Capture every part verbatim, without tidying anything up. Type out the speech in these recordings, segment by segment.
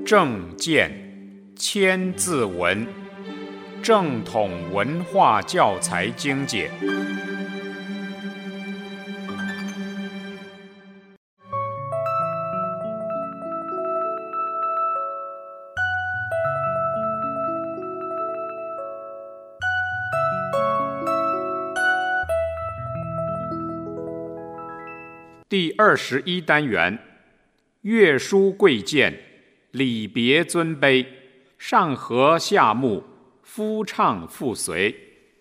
正见千字文，正统文化教材精简。第二十一单元，乐书贵贱，礼别尊卑，上和下睦，夫唱妇随。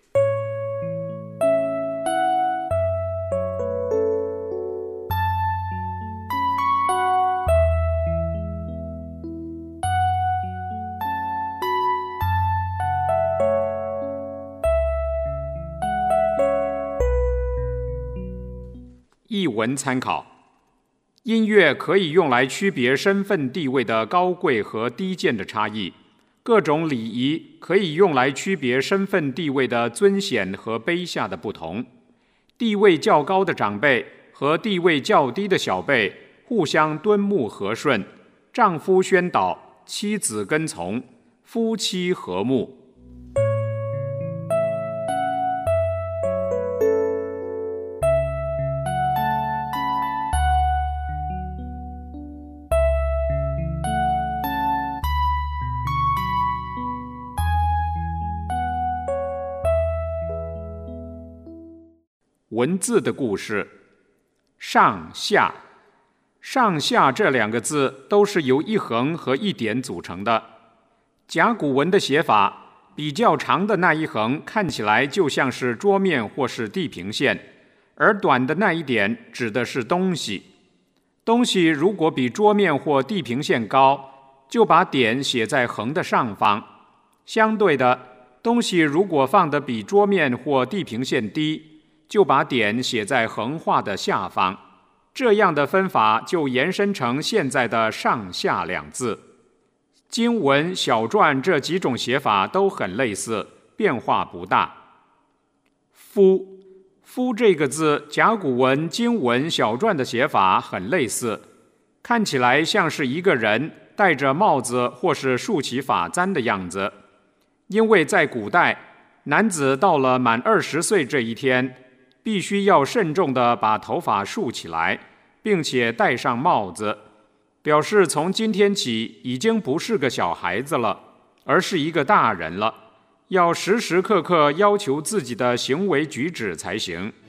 译文参考：音乐可以用来区别身份地位的高贵和低贱的差异，各种礼仪可以用来区别身份地位的尊显和卑下的不同。地位较高的长辈和地位较低的小辈互相敦睦和顺，丈夫宣导，妻子跟从，夫妻和睦。文字的故事，上下，上下这两个字都是由一横和一点组成的。甲骨文的写法，比较长的那一横看起来就像是桌面或是地平线，而短的那一点指的是东西。东西如果比桌面或地平线高，就把点写在横的上方。相对的，东西如果放得比桌面或地平线低，就把点写在横画的下方，这样的分法就延伸成现在的上下两字。经文、小篆这几种写法都很类似，变化不大。夫，夫这个字，甲骨文、经文、小篆的写法很类似，看起来像是一个人戴着帽子或是竖起发簪的样子。因为在古代，男子到了满二十岁这一天，必须要慎重地把头发竖起来，并且戴上帽子，表示从今天起已经不是个小孩子了，而是一个大人了，要时时刻刻要求自己的行为举止才行。